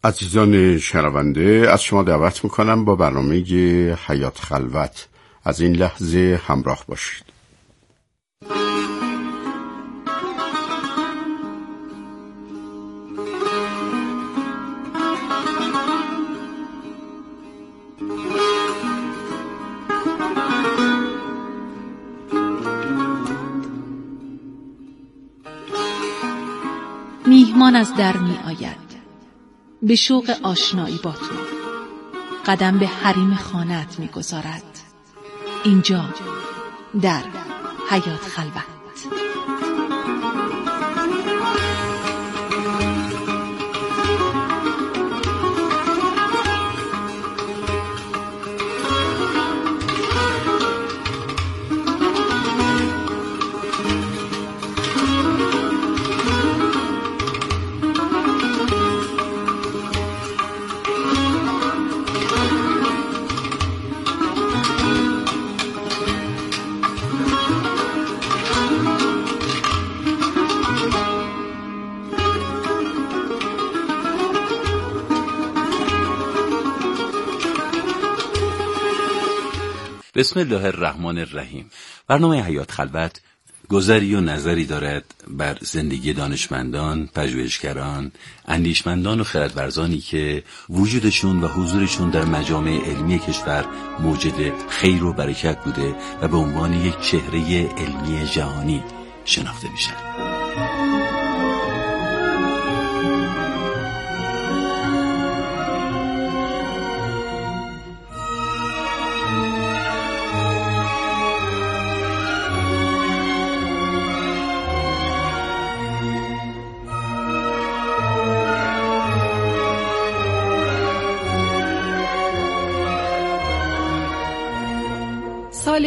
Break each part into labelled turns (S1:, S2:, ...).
S1: عزیزان شنونده، از شما دعوت میکنم با برنامه حیات خلوت از این لحظه همراه باشید.
S2: میهمان از در می آید به شوق آشنایی با تو، قدم به حریم خانه‌ات می گذارد. اینجا در حیات خلوت.
S3: بسم الله الرحمن الرحیم. برنامه حیات خلوت گذری و نظری دارد بر زندگی دانشمندان، پژوهشگران، اندیشمندان و خردورزانی که وجودشون و حضورشون در مجامع علمی کشور موجب خیر و برکت بوده و به عنوان یک چهره علمی جهانی شناخته میشن.
S4: سال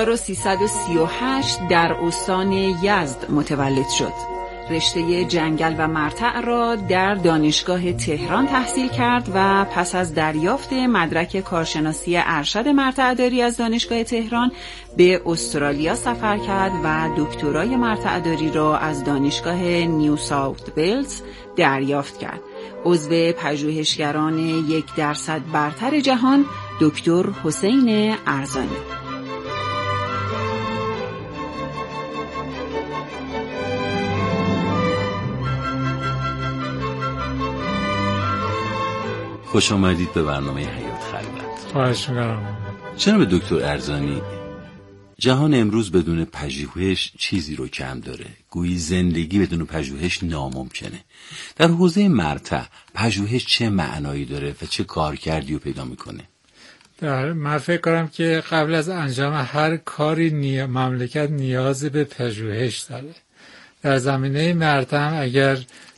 S4: 1338 در استان یزد متولد شد. رشته جنگل و مرتع را در دانشگاه تهران تحصیل کرد و پس از دریافت مدرک کارشناسی ارشد مرتع‌داری از دانشگاه تهران به استرالیا سفر کرد و دکترای مرتع‌داری را از دانشگاه نیو ساوت ولز دریافت کرد. عضو پژوهشگران 1% برتر جهان دکتر حسین ارزانی.
S3: خوش آمدید به برنامه حیات خلوت.
S5: خواهش می‌کنم.
S3: جناب دکتر ارزانی، جهان امروز بدون پژوهش چیزی رو کم داره. گویی زندگی بدون پژوهش ناممکنه. در حوزه مرتع پژوهش چه معنایی داره و چه کارکردی رو پیدا میکنه؟
S5: من فکر کنم که قبل از انجام هر کاری مملکت نیاز به پژوهش داره. در زمینه مرتع اگر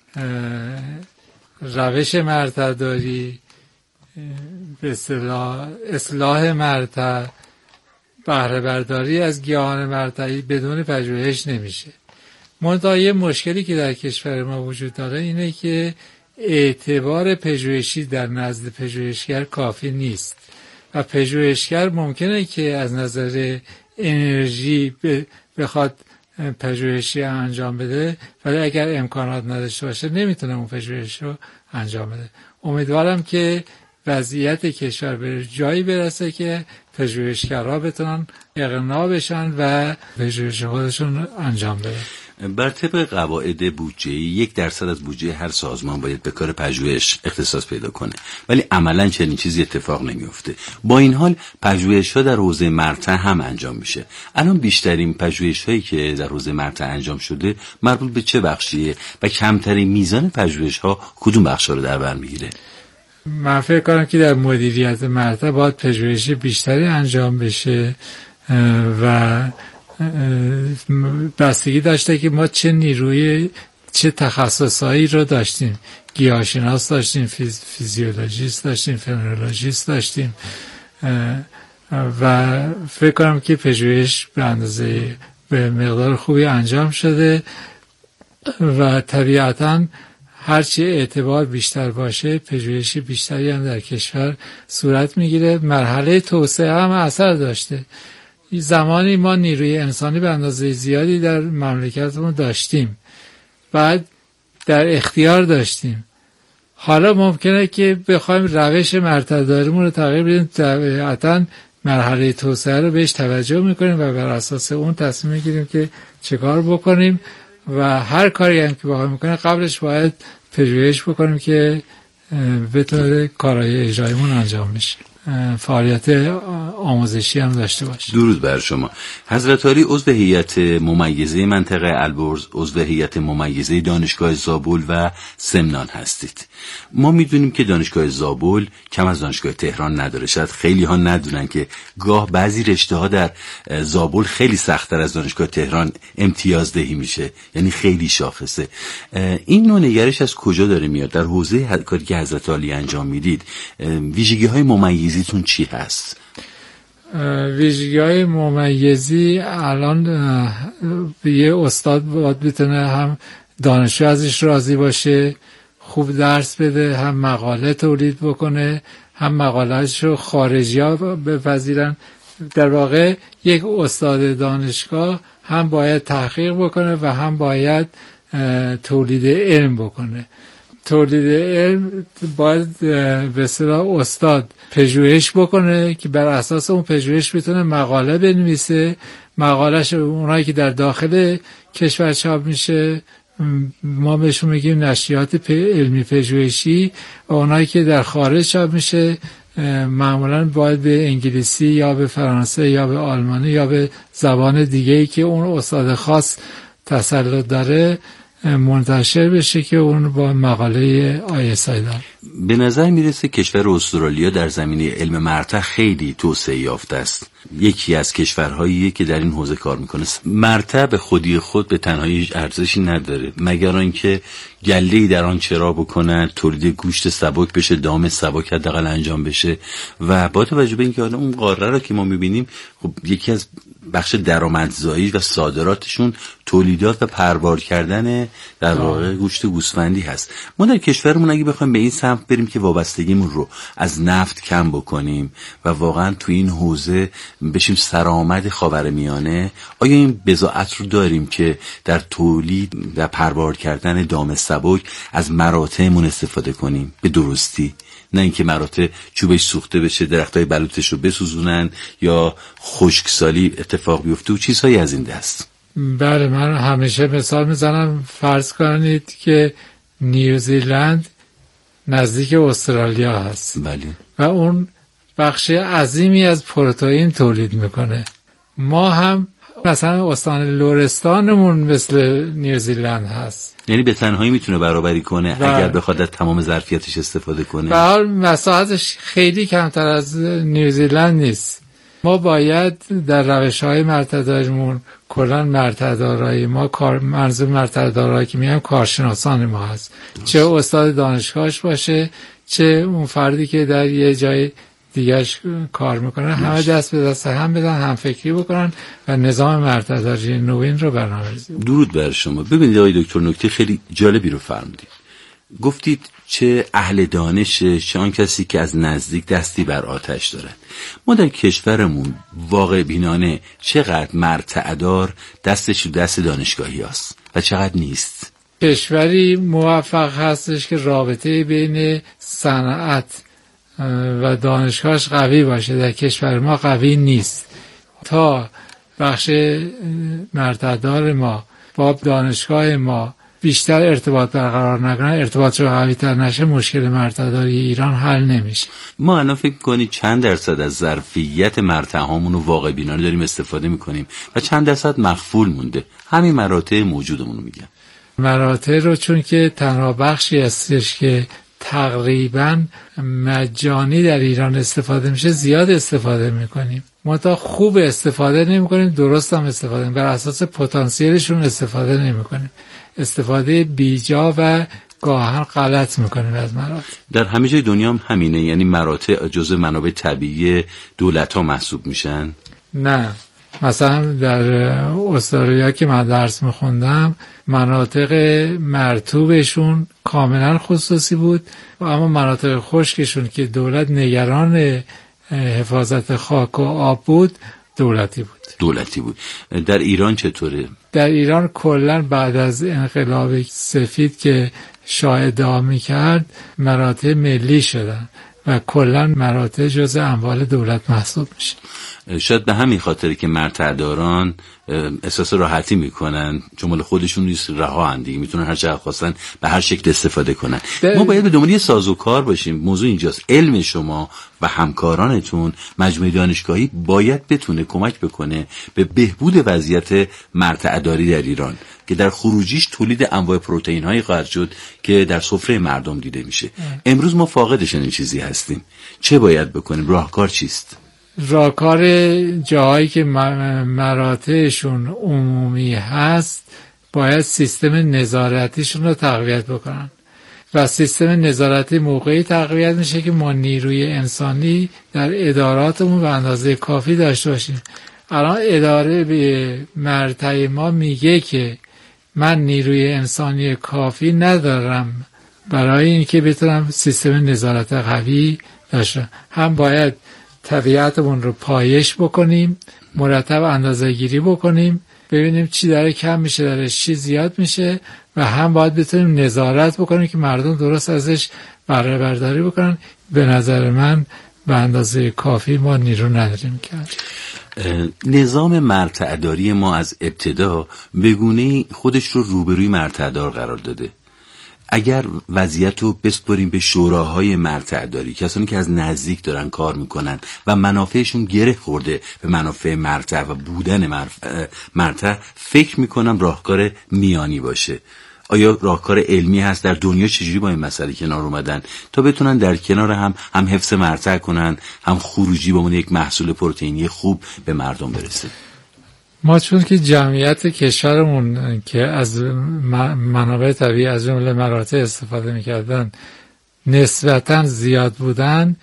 S5: روش مرتع داری، به اصلاح مرتع، بهره برداری از گیاهان مرتعی بدون پژوهش نمیشه. منتها یه مشکلی که در کشور ما وجود داره اینه که اعتبار پژوهشی در نزد پژوهشگر کافی نیست و پژوهشگر ممکنه که از نظر انرژی بخواد پژوهشی انجام بده، ولی اگر امکانات نداشته باشه نمیتونه اون پژوهش رو انجام بده. امیدوارم که وضعیت کشور به جایی برسه که پژوهشگرها بتونن اقناع بشن و پژوهش خودشون انجام بدن.
S3: بر طبق قواعد بودجه‌ای 1% از بودجه هر سازمان باید به کار پژوهش اختصاص پیدا کنه، ولی عملاً چنین چیزی اتفاق نمیفته. با این حال پژوهش‌ها در حوزه مرتع هم انجام میشه. الان بیشترین پژوهش‌هایی که در حوزه مرتع انجام شده مربوط به چه بخشیه و کمترین میزان پژوهش‌ها کدوم بخشا رو در بر میگیره؟
S5: من فکر کنم که در مدیریت مرتع باید پژوهش بیشتری انجام بشه و بستگی داشته که ما چه نیروی، چه تخصصایی رو داشتیم. گیاهشناس داشتیم، فیزیولوژیست داشتیم، فنولوژیست داشتیم و فکر کنم که پژوهش به مقدار خوبی انجام شده و طبیعتاً هرچی اعتبار بیشتر باشه پژوهش بیشتری هم در کشور صورت میگیره. مرحله توسعه هم اثر داشته. زمانی ما نیروی انسانی به اندازه زیادی در مملکتمون داشتیم، بعد در اختیار داشتیم. حالا ممکنه که بخوایم روش مرتداریمون رو تغییر بدیم، طبیعتاً مرحله توسعه رو بهش توجه میکنیم و بر اساس اون تصمیم میگیریم که چه کار بکنیم و هر کاری هم که بخوایم میکنیم قبلش باید پژوهش بکنیم که بتونه کارهای اجراییمون انجام میشه، فعالیت آموزشی هم داشته باشه.
S3: درود بر شما. حضرت عالی عضو هیئت ممیزه منطقه البرز، عضو هیئت ممیزه دانشگاه زابل و سمنان هستید. ما میدونیم که دانشگاه زابل کم از دانشگاه تهران نداره. شاید خیلی ها ندونن که گاه بعضی رشته ها در زابل خیلی سخت‌تر از دانشگاه تهران امتیازدهی میشه، یعنی خیلی شاخصه. این نوع نگرش از کجا داره میاد؟ در حوزه کاری که حضرت عالی انجام میدید ویژگی‌های ممیزیتون چی هست؟
S5: ویژگی‌های ممیزی الان یه استاد باید بتونه هم دانشجو ازش راضی باشه، خوب درس بده، هم مقاله تولید بکنه، هم مقاله‌اش رو خارجی‌ها بپذیرن. در واقع یک استاد دانشگاه هم باید تحقیق بکنه و هم باید تولید علم بکنه. تولید علم باید به اصطلاح استاد پژوهش بکنه که بر اساس اون پژوهش بتونه مقاله بنویسه. مقالهش اونایی که در داخل کشور چاپ میشه ما بهشون میگیم نشریات علمی پژوهشی، و اونایی که در خارج چاپ میشه معمولا باید به انگلیسی یا به فرانسه یا به آلمانی یا به زبان دیگه‌ای که اون استاد خاص تسلط داره منتشر بشه که اون با مقاله ISI داره.
S3: به نظر میرسه کشور استرالیا در زمینه علم مرتع خیلی توسعه یافته است. یکی از کشورهاییه که در این حوزه کار میکنه. مرتع به خودی خود به تنهایی ارزشی نداره مگر اینکه گله‌ای در آن چرا بکنن، تولید گوشت سبک بشه، دام سبک حداقل انجام بشه. و با توجه به اینکه حالا اون قاره رو که ما میبینیم خب یکی از بخش درآمدزایی و صادراتشون تولیدات و پروار کردن در واقع گوشت گوسفندی هست. ما در کشورمون اگه بخوایم به این سمت بریم که وابستگیمون رو از نفت کم بکنیم و واقعا تو این حوزه بشیم سرآمد خاورمیانه، آیا این بضاعت رو داریم که در تولید و پروار کردن دام سبک از مراتعمون استفاده کنیم به درستی؟ نه اینکه مراتع چوبش سوخته بشه، درختای بلوطش رو بسوزونن یا خشکسالی اتفاق بیفته و چیزهایی از این دست.
S5: بله، من همیشه مثال میزنم، فرض کنید که نیوزیلند نزدیک استرالیا هست.
S3: بله.
S5: و اون بخش عظیمی از پروتئین تولید میکنه. ما هم مثلا استان لرستانمون مثل نیوزیلند هست،
S3: یعنی به تنهایی میتونه برابری کنه اگر بخواد از تمام ظرفیتش استفاده کنه.
S5: به حال مساحتش خیلی کمتر از نیوزیلند نیست. ما باید در روش‌های مرتداریمون کلاً مرتدارای ما منظور مرتدارایی که میگم کارشناسان ما هست، چه استاد دانشگاهش باشه چه اون فردی که در یه جای دیگرش کار میکنن، همه دست به دست هم بدن، هم فکری بکنن و نظام مرتداری نوین رو برنامه‌ریزی.
S3: درود بر شما. ببینید آقای دکتر، نکته خیلی جالبی رو فرمودید. گفتید چه اهل دانش، چه آن کسی که از نزدیک دستی بر آتش دارن. ما در کشورمون واقع بینانه چقدر مرتعدار دستش رو دست دانشگاهی هست و چقدر نیست؟
S5: کشوری موفق هستش که رابطه بین صنعت و دانشگاهش قوی باشه. در کشور ما قوی نیست. تا بخش مرتدار ما با دانشگاه ما بیشتر ارتباط برقرار نکنه، ارتباط رو قوی تر نشه، مشکل مرتداری ایران حل نمیشه.
S3: ما الان فکر کنید چند درصد از ظرفیت مرتعهامون رو واقع بینانه داریم استفاده میکنیم و چند درصد مخفول مونده؟ همین مراتع موجودمون رو میگم.
S5: مراتع رو چون که تنها بخشی هستش که تقریبا مجانی در ایران استفاده میشه زیاد استفاده میکنیم. ما تا خوب استفاده نمیکنیم، درست هم استفاده نمیکنیم، بر اساس پتانسیلشون استفاده نمیکنیم، استفاده بیجا و گاهن غلط میکنیم از مراتع.
S3: در همه جای دنیا هم همینه؟ یعنی مراتع جزء منابع طبیعی دولت ها محسوب میشن؟
S5: نه، مثلا در استرالیا که من درس میخوندم مناطق مرطوبشون کاملا خصوصی بود، اما مناطق خشکشون که دولت نگران حفاظت خاک و آب بود دولتی بود.
S3: در ایران چطوره؟
S5: در ایران کلا بعد از انقلاب سفید که شاه ادعا میکرد مراتع ملی شدن و کلا مراتع جزء اموال دولت محسوب میشه.
S3: شاید به همین خاطره که مرتعداران احساس راحتی میکنن، چون مال خودشون نیست، رها دیگه، میتونن هر چقدر خواستن به هر شکل استفاده کنن. ما باید به دنبال یه سازوکار باشیم. موضوع اینجاست، علم شما و همکارانتون مجموعه دانشگاهی باید بتونه کمک بکنه به بهبود وضعیت مرتعداری در ایران که در خروجیش تولید انواع پروتئین هایی خواهد شد که در سفره مردم دیده میشه. امروز ما فاقدش این چیزی هستیم. چه باید بکنیم؟ راهکار چیست؟
S5: راهکار جاهایی که مراتعشون عمومی هست باید سیستم نظارتیشون رو تقویت بکنن و سیستم نظارتی موقعی تقویت میشه که ما نیروی انسانی در اداراتمون به اندازه کافی داشته باشیم. الان اداره به مرتع ما میگه که من نیروی انسانی کافی ندارم برای اینکه بتونم سیستم نظارت قوی داشته. هم باید طبیعتمون رو پایش بکنیم، مرتب اندازه گیری بکنیم، ببینیم چی داره کم میشه، داره چی زیاد میشه، و هم باید بتونیم نظارت بکنیم که مردم درست ازش بهره برداری بکنن. به نظر من به اندازه کافی ما نیرو نداریم کرد.
S3: نظام مرتعداری ما از ابتدا به گونه‌ای خودش رو روبروی مرتعدار قرار داده. اگر وضعیت رو بسپریم به شوراهای مرتعداری، کسانی که از نزدیک دارن کار میکنن و منافعشون گره خورده به منافع مرتع و بودن مرتع، فکر میکنم راهکار میانی باشه. آیا راهکار علمی هست؟ در دنیا چجوری با این مسئله کنار اومدن تا بتونن در کنار هم حفظ مرتع کنن، هم خروجی به عنوان یک محصول پروتئینی خوب به مردم برسه؟
S5: ما چون که جمعیت کشورمون که از منابع طبیعی از جمله مراتع استفاده میکردن نسبتاً زیاد بودن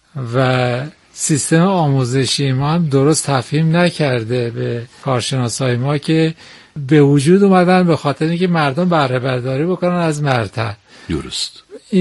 S5: و سیستم آموزشی ما هم درست تفهیم نکرده به کارشناسای ما که به وجود اومدن به خاطر اینکه مردم بهره برداری بکنن از مرتع.
S3: درست.
S5: این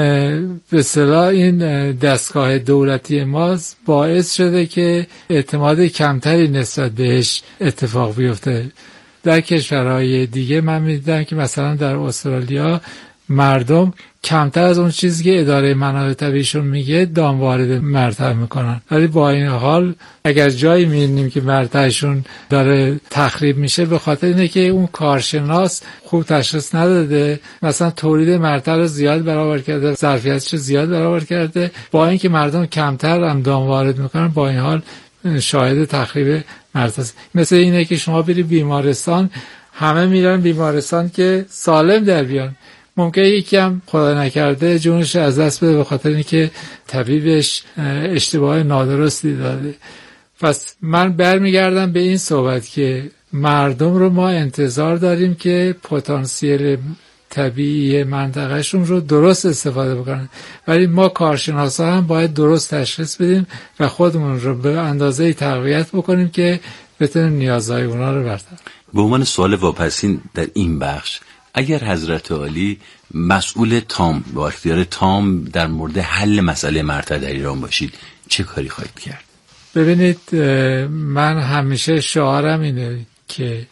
S5: به اصطلاح این دستگاه دولتی ما باعث شده که اعتماد کمتری نسبت بهش اتفاق بیفته. در کشورهای دیگه من می‌دیدم که مثلا در استرالیا مردم کمتر از اون چیزی که اداره منابع طبیعیشون میگه دام وارد مرتع میکنن، ولی با این حال اگر جایی میبینیم که مرتعشون داره تخریب میشه به خاطر اینه که اون کارشناس خوب تشخیص نداده، مثلا تولید مرتع رو زیاد برآورد کرده، ظرفیتش رو زیاد برآورد کرده، با اینکه مردم کمتر هم دام وارد میکنن با این حال شاهد تخریب مرتع. مثل اینه که شما بری بیمارستان، همه میرن بیمارستان که سالم در بیان، ممکنه یکی هم خدا نکرده جونش از دست بده به خاطر اینکه طبیبش اشتباه نادرستی داده. پس من برمیگردم به این صحبت که مردم رو ما انتظار داریم که پتانسیل طبیعی منطقهشون رو درست استفاده بکنن، ولی ما کارشناسا هم باید درست تشخیص بدیم و خودمون رو به اندازه‌ای تقویت بکنیم که بتونیم نیازهای اونا رو برطرف.
S3: به عنوان سوال واپسین در این بخش، اگر حضرت عالی مسئول تام با اختیار تام در مورد حل مسئله مرتع در ایران باشید، چه کاری خواهید کرد؟
S5: ببینید، من همیشه شعارم اینه که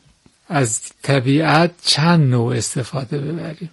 S5: از طبیعت چند نوع استفاده ببریم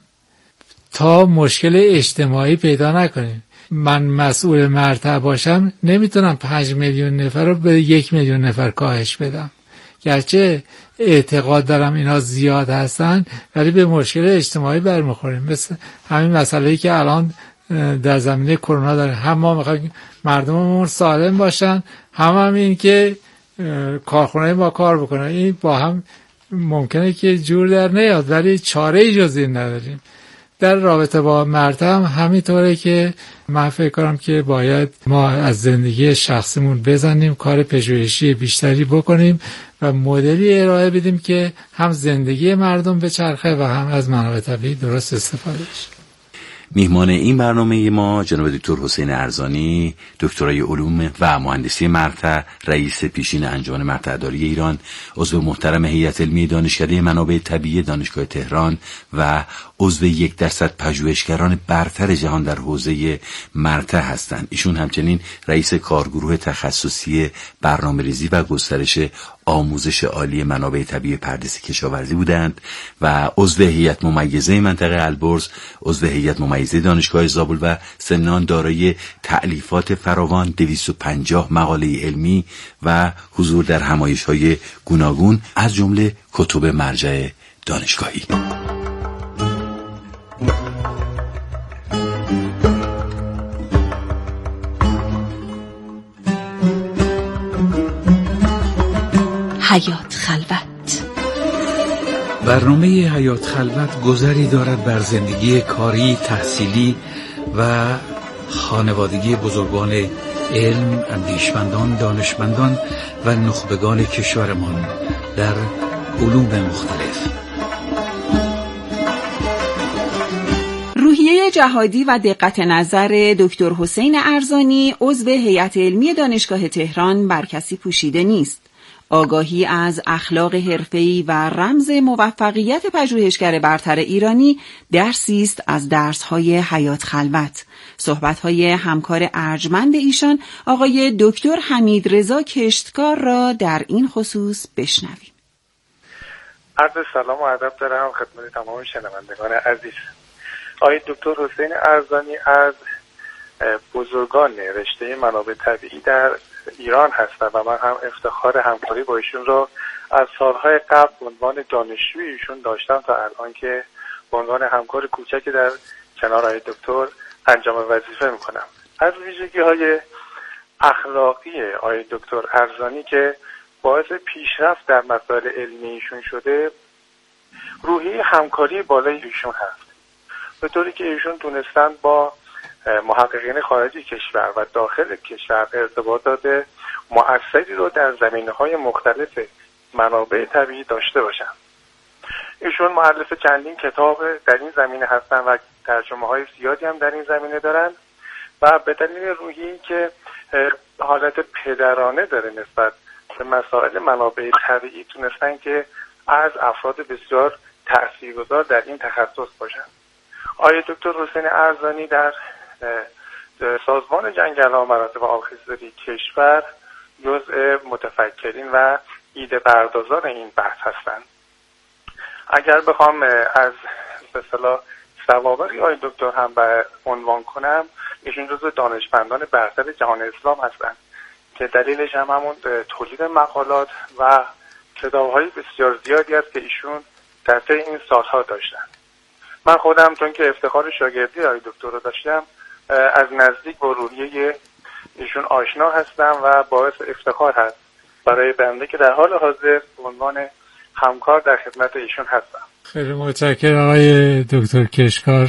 S5: تا مشکل اجتماعی پیدا نکنیم. من مسئول مرتع باشم نمیتونم 5 میلیون نفر رو به 1 میلیون نفر کاهش بدم، گرچه اعتقاد دارم اینا زیاد هستن ولی به مشکل اجتماعی برمیخوریم. مثل همین مسئله‌ای که الان در زمینه کرونا داره، هم ما میخوایم مردممون سالم باشن، هم این که کارخونه ما کار بکنن. این با هم ممکنه که جور در نیاد ولی چاره‌ای جز این نداریم. در رابطه با مرتع هم همینطوره که من فکر کنم که باید ما از زندگی شخصیمون بزنیم، کار پژوهشی بیشتری بکنیم و مدلی ارائه بدیم که هم زندگی مردم به چرخه و هم از منابع طبیعی درست استفاده بشه.
S3: میهمان این برنامه ما جناب دکتر حسین ارزانی، دکترای علوم و مهندسی مرتع، رئیس پیشین انجمن مرتعداری ایران، عضو محترم هیئت علمی دانشکده منابع طبیعی دانشگاه تهران و عضو 1% پژوهشگران برتر جهان در حوزه مرتع هستند. ایشون همچنین رئیس کارگروه تخصصی برنامه‌ریزی و گسترش آموزش عالی منابع طبیعی پردیس کشاورزی بودند و عضو هیئت ممیزه منطقه البرز، عضو هیئت ممیزه دانشگاه زابل و ضمناً دارای تألیفات فراوان 250 مقاله علمی و حضور در همایش‌های گوناگون از جمله کتب مرجع دانشگاهی.
S2: حیات خلوت.
S6: برنامه حیات خلوت گذری دارد بر زندگی کاری، تحصیلی و خانوادگی بزرگان علم، اندیشمندان، دانشمندان و نخبگان کشورمان در علوم مختلف.
S4: روحیه جهادی و دقت نظر دکتر حسین ارزانی عضو هیئت علمی دانشگاه تهران بر کسی پوشیده نیست. آگاهی از اخلاق حرفه‌ای و رمز موفقیت پژوهشگر برتر ایرانی درسی است از درس‌های حیات خلوت. صحبت‌های همکار ارجمند ایشان آقای دکتر حمیدرضا کشتکار را در این خصوص بشنویم.
S7: عرض سلام و ادب دارم خدمت تمام شنوندگان عزیز. آقای دکتر حسین ارزانی از بزرگان رشته منابع طبیعی در ایران هستند و من هم افتخار همکاری با ایشون رو از سالهای قبل به عنوان دانشجوی ایشون داشتم تا الان که به عنوان همکار کوچکی در کنار آقای دکتر انجام وظیفه میکنم. از ویژگی‌های اخلاقی آقای دکتر ارزانی که باعث پیشرفت در مسائل علمی ایشون شده، روحیه همکاری بالای ایشون هست، به طوری که ایشون تونستن با محققین خارجی کشور و داخل کشور ارتباطات مؤثری رو در زمینه‌های مختلف منابع طبیعی داشته باشن. ایشون مؤلف چندین کتاب در این زمینه هستن و ترجمه‌های زیادی هم در این زمینه دارن و به دلیل روحیه‌ای که حالت پدرانه داره نسبت به مسائل منابع طبیعی تونستن که از افراد بسیار تأثیرگذار در این تخصص باشن. آقای دکتر حسین ارزانی در سازمان جنگل‌ها و مراتب آبخیزرانی کشور جزء متفکرین و ایده پردازان این بحث هستند. اگر بخوام از به اصطلاح سوابقی آقای دکتر هم به عنوان کنم، ایشون جزء دانشمندان برتر جهان اسلام هستند که دلیلش هم همون تولید مقالات و کتاب‌های بسیار زیادی است که ایشون در طی این سال‌ها داشتن. من خودم چون که افتخار شاگردی آقای دکتر رو داشتم از نزدیک با روحیه ایشون آشنا هستم و باعث افتخار هست برای بنده که در حال حاضر به عنوان همکار در خدمت ایشون هستم.
S5: خیلی متشکرم آقای دکتر کشکار.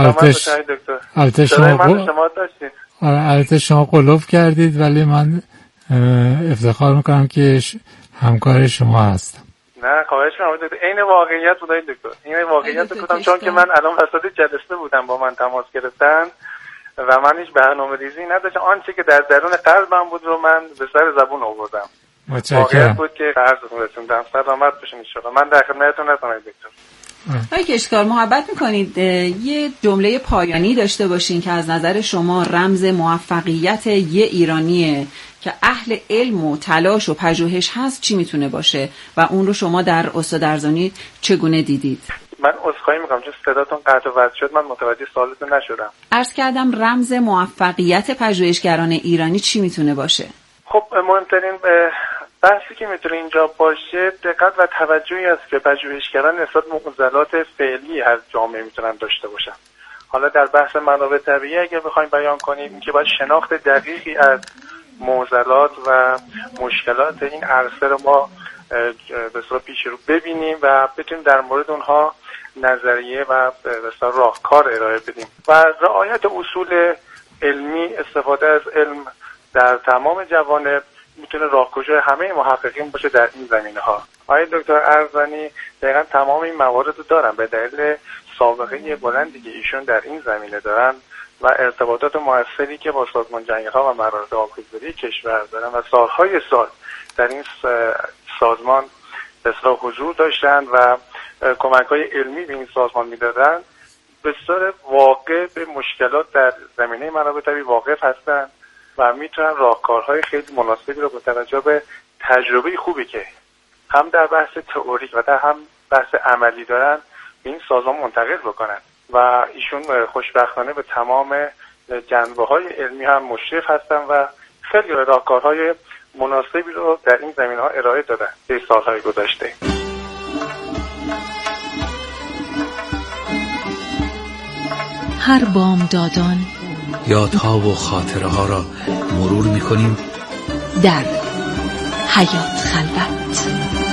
S5: البته شما قلوب کردید ولی من افتخار میکنم که همکار شما هستم.
S7: نه خواهش می‌کنم. این واقعیت بود دکتر. این واقعیت گفتم چون که من الان وسط جلسه بودم با من تماس گرفتن و من هیچ برنامه‌ریزی نداشتم. آنچه که در درون قلبم بود رو من به سر زبون آوردم.
S5: متشکرم.
S7: بود که عرضتون رسوندم. سلامت باشین ان شاء الله. من در خدمتتون هستم دکتر.
S4: آقای کشکار محبت میکنید یه جمله پایانی داشته باشین که از نظر شما رمز موفقیت یه ایرانیه که اهل علم و تلاش و پژوهش هست چی میتونه باشه و اون رو شما در استاد ارزانی چگونه دیدید؟
S7: من عذرخواهی میکنم چون صداتون قطع و وصل شد، من متوجه سوالتون نشدم.
S4: عرض کردم رمز موفقیت پژوهشگران ایرانی چی میتونه باشه؟
S7: خب مهمترین بحثی که میتونه اینجا باشه دقت و توجهی است که پژوهشگران نسبت به معضلات فعلی از جامعه میتونن داشته باشن. حالا در بحث منابع طبیعی اگه بخوایم بیان کنیم که باید شناخت دقیقی از معضلات و مشکلات این عرصه رو ما به صورت پیش رو ببینیم و بتونیم در مورد اونها نظریه و به صورت راهکار ارائه بدیم و رعایت اصول علمی، استفاده از علم در تمام جوانب میتونه راهگشای همه محققین باشه در این زمینه‌ها. آقای دکتر ارزانی دقیقاً تمام این موارد رو دارن به دلیل سابقه بلندی که ایشون در این زمینه دارن و ارتباطات موثری که با سازمان جنگل‌ها و مراتع آبخیزرانی کشور دارن و سالهای سال در این سازمان به اصطلاح حضور داشتن و کمک‌های علمی به این سازمان میدادن. بسیار واقع به مشکلات در زمینه منابع طبیعی واقف هستن و میتونن راهکارهای خیلی مناسبی رو با توجه به تجربه خوبی که هم در بحث تئوریک و در هم بحث عملی دارن به این سازمان منتقل بکنن و ایشون خوشبختانه به تمام جنبه‌های علمی هم مشرف هستن و خیلی راهکارهای مناسبی رو در این زمینه‌ها ارائه دادن در سالهای گذشته.
S2: هر بامدادان
S6: یادها و خاطره ها را مرور می‌کنیم
S2: در حیات خلوت.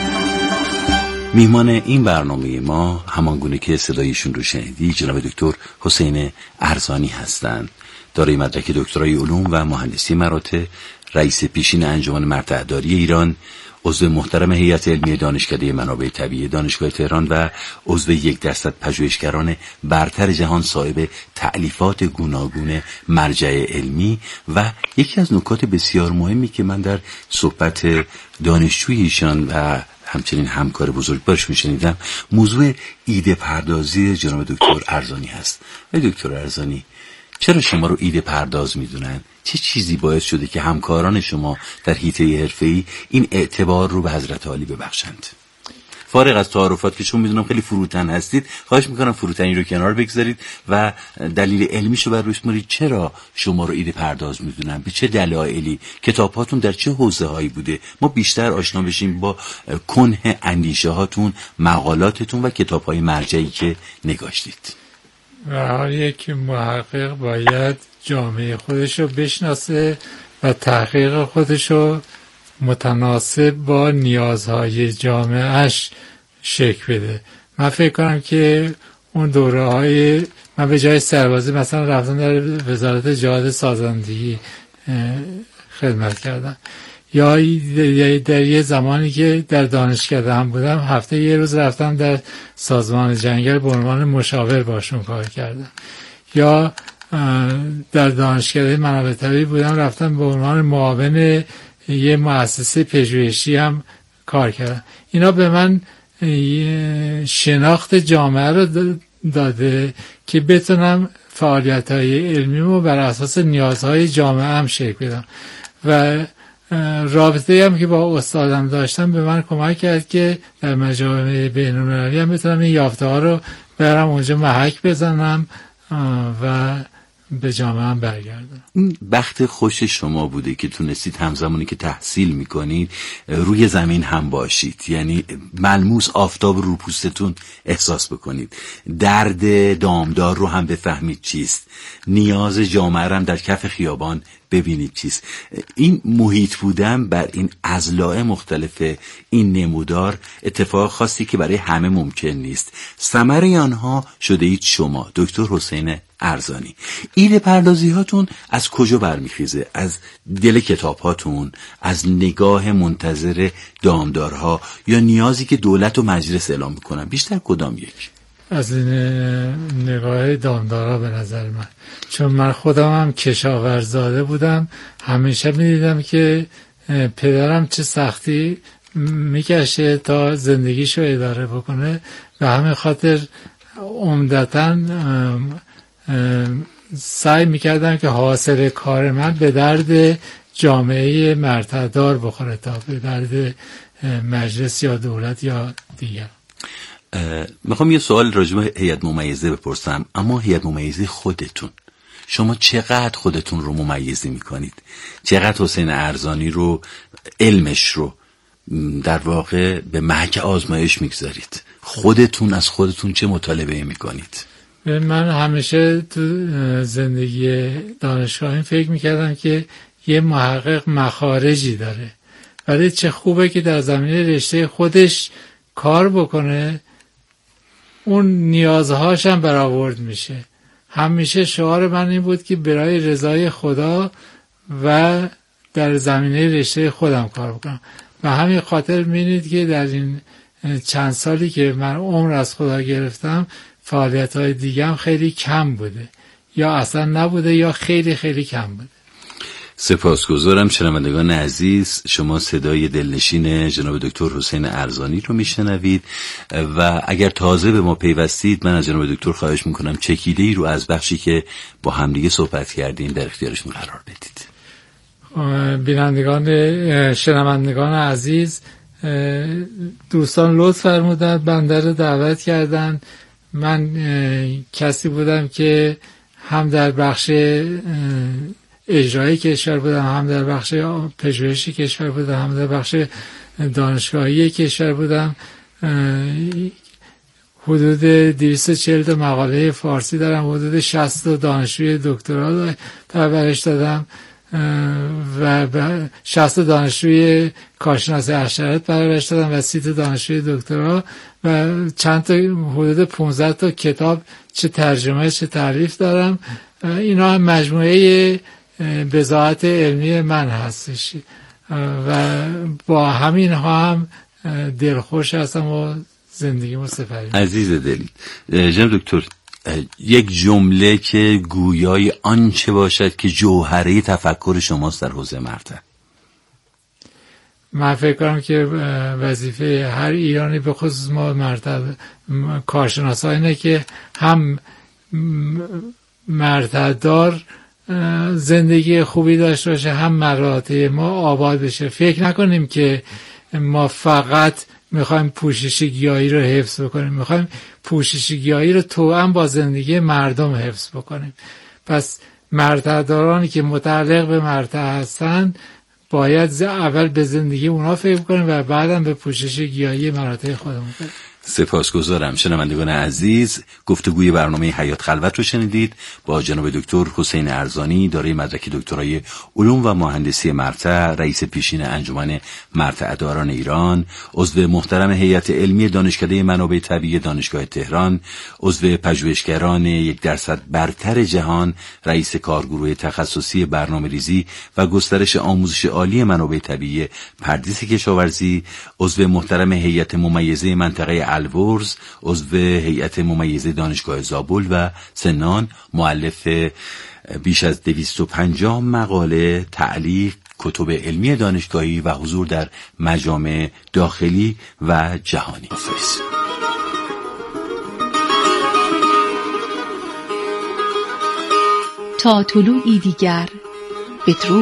S3: میهمان این برنامه ما همانگونه که صدایشون رو شنیدی جناب دکتر حسین ارزانی هستند. دارای مدرک دکترای علوم و مهندسی مراتع، رئیس پیشین انجمن مرتع‌داری ایران، عضو محترم هیئت علمی دانشکده منابع طبیعی دانشگاه تهران و عضو 1% پژوهشگران برتر جهان، صاحب تألیفات گوناگون مرجع علمی. و یکی از نکات بسیار مهمی که من در صحبت دانشجوی ایشان و همچنین همکار بزرگوارش میشنیدم موضوع ایده پردازی جناب دکتر ارزانی هست. دکتر ارزانی، چرا شما رو ایده پرداز میدونن؟ چه چیزی باعث شده که همکاران شما در حیطه حرفه‌ای این اعتبار رو به حضرت عالی ببخشند؟ فارغ از تعارفات که چون میدونم خیلی فروتن هستید، خواهش میکنم فروتنی رو کنار بگذارید و دلیل علمیشو بر روش بگذارید. چرا شما رو ایده پرداز میدونن؟ به چه دلایلی؟ کتاباتون در چه حوزه‌هایی بوده؟ ما بیشتر آشنا بشیم با کنه اندیشه هاتون، مقالاتتون و کتاب‌های مرجعی که نگاشتید.
S5: هر یک محقق باید جامعه خودش رو بشناسه و تحقیق خودش رو متناسب با نیازهای جامعهش شکل بده. من فکر کنم که اون دوره های من به جای سربازی مثلا رفتم در وزارت جهاد سازندگی خدمت کردم، یا در یه زمانی که در دانشکده هم بودم هفته یه روز رفتم در سازمان جنگل به عنوان مشاور باشون کار کردم، یا در دانشکده منابع طبیعی بودم رفتم به عنوان معاون یه مؤسسه پژوهشی هم کار کردم. اینا به من شناخت جامعه رو داده که بتونم فعالیت‌های علمیمو بر اساس نیازهای جامعه هم شکل بدم و رابطه هم که با استادم داشتم به من کمک کرد که در مجامع بین‌المللی هم بتونم این یافته‌ها رو برم اونجا محک بزنم و به جامعه هم برگردم.
S3: این بخت خوش شما بوده که تونستید همزمانی که تحصیل میکنید روی زمین هم باشید، یعنی ملموس آفتاب رو پوستتون احساس بکنید، درد دامدار رو هم بفهمید چیست، نیاز جامعه رو هم در کف خیابان ببینید چیست. این محیط بودن بر این اضلاع مختلف این نمودار اتفاق خاصی که برای همه ممکن نیست. ثمره آنها شده اید شما دکتر حسین ارزانی. ایده پردازی هاتون از کجا برمیخیزه؟ از دل کتاب هاتون، از نگاه منتظر دامدارها، یا نیازی که دولت و مجلس اعلام میکنن؟ بیشتر کدام یک؟
S5: از این نگاه دامدارها به نظر من، چون من خودم هم کشاورزاده بودم، همیشه میدیدم که پدرم چه سختی میکشه تا زندگیشو اداره بکنه و همین خاطر عمدتاً سعی میکردم که حاصل کار من به درد جامعه مرتع‌دار بخوره تا به درد مجلس یا دولت یا دیگر.
S3: میخوام یه سوال راجع به هیئت ممیزه بپرسم، اما هیئت ممیزه خودتون، شما چقدر خودتون رو ممیزی میکنید؟ چقدر حسین ارزانی رو، علمش رو در واقع به محک آزمایش میگذارید؟ خودتون از خودتون چه مطالبه میکنید؟
S5: من همیشه تو زندگی دانشگاهی فکر میکردم که یه محقق مخارجی داره، ولی چه خوبه که در زمینه رشته خودش کار بکنه، اون نیازهاش هم برآورد میشه. همیشه شعار من این بود که برای رضای خدا و در زمینه رشته خودم کار بکنم و همین خاطر می‌بینید که در این چند سالی که من عمر از خدا گرفتم فعالیت‌های دیگه هم خیلی کم بوده، یا اصلا نبوده یا خیلی خیلی کم بوده.
S3: سپاسگزارم. شنوندگان عزیز، شما صدای دلنشین جناب دکتر حسین ارزانی رو میشنوید و اگر تازه به ما پیوستید، من از جناب دکتر خواهش میکنم چکیده‌ای رو از بخشی که با همدیگه صحبت کردیم در اختیارشون قرار بدید.
S5: بینندگان، شنوندگان عزیز، دوستان لطف فرمودند بنده رو دعوت کردن. من کسی بودم که هم در بخش اجرایی کشور بودم، هم در بخش پژوهشی کشور بودم، هم در بخش دانشگاهی کشور بودم. حدود 240 مقاله فارسی دارم، حدود 60 دانشجوی دکترا پرورش دادم و 60 دانشجوی کارشناسی حشرات پرورش دادم و 30 دانشجوی دکترا و چند تا حدود 15 تا کتاب، چه ترجمه چه تالیف دارم. اینا هم مجموعه بضاعت علمی من هستش و با همین ها هم دلخوش هستم و زندگیمو سپری.
S3: عزیز دلی، جناب دکتر، یک جمله که گویای آنچه باشد که جوهره تفکر شماست در حوزه مرتع.
S5: من فکر کنم که وظیفه هر ایرانی، به خصوص ما مرتع کارشناسا، اینه که هم مرتع دار زندگی خوبی داشته باشه، هم مراتع ما آباد بشه. فکر نکنیم که ما فقط میخوایم پوشش گیاهی رو حفظ بکنیم، میخوایم پوشش گیاهی رو توأم با زندگی مردم حفظ بکنیم. پس مرتع دارانی که متعلق به مرتع هستن باید اول به زندگی اونا فکر کنیم و بعدم به پوشش گیاهی مراتع خودمون کنیم.
S3: سپاسگزارم. شنوندگان عزیز، گفتگوی برنامه حیات خلوت رو شنیدید با جناب دکتر حسین ارزانی، دارای مدرک دکترای علوم و مهندسی مرتع، رئیس پیشین انجمن مرتع داران ایران، عضو محترم هیئت علمی دانشکده منابع طبیعی دانشگاه تهران، عضو پژوهشگران 1% برتر جهان، رئیس کارگروه تخصصی برنامه‌ریزی و گسترش آموزش عالی منابع طبیعی پردیس کشاورزی، عضو محترم هیئت ممیزه منطقه البرز، عضو هیئت ممیزه دانشگاه زابل و سنان، مؤلف بیش از 250 مقاله، تعلیق، کتب علمی دانشگاهی و حضور در مجامع داخلی و جهانی.
S2: تا طلوعی دیگر، بدرود.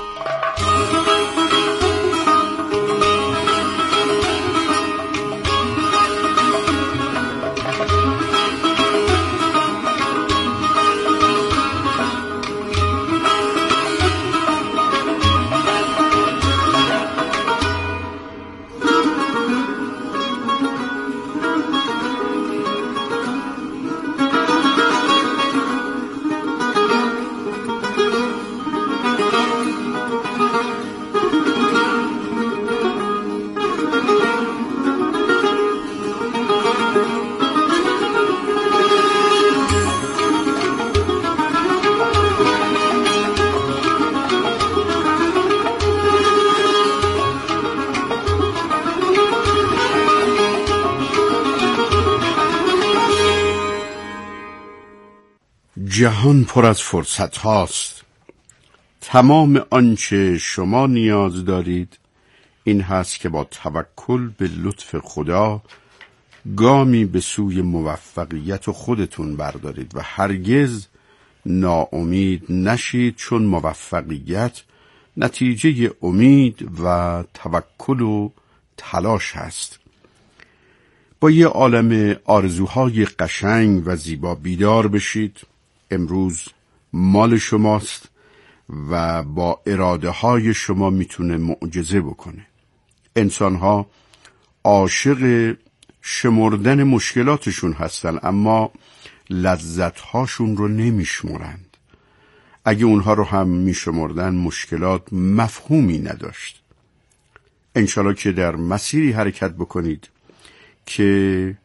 S1: جهان پر از فرصت هاست. تمام آنچه شما نیاز دارید این هست که با توکل به لطف خدا گامی به سوی موفقیت خودتون بردارید و هرگز ناامید نشید، چون موفقیت نتیجه امید و توکل و تلاش هست. با یه عالم آرزوهای قشنگ و زیبا بیدار بشید. امروز مال شماست و با اراده های شما میتونه معجزه بکنه. انسانها عاشق شمردن مشکلاتشون هستن اما لذتهاشون رو نمیشمرند. اگه اونها رو هم میشمردن مشکلات مفهومی نداشت. انشالله که در مسیری حرکت بکنید که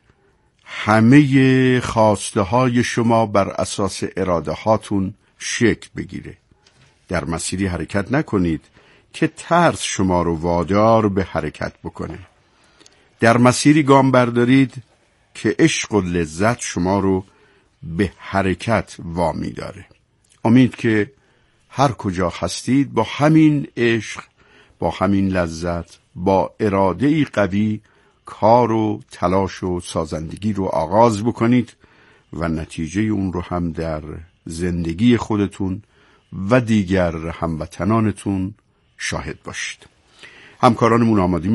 S1: همه خواسته های شما بر اساس اراده هاتون شکل بگیره. در مسیری حرکت نکنید که ترس شما رو وادار به حرکت بکنه. در مسیری گام بردارید که عشق و لذت شما رو به حرکت وامی داره. امید که هر کجا هستید با همین عشق، با همین لذت، با اراده‌ای قوی کار و تلاش و سازندگی رو آغاز بکنید و نتیجه اون رو هم در زندگی خودتون و دیگر هموطنانتون شاهد باشید. همکارانمون آماده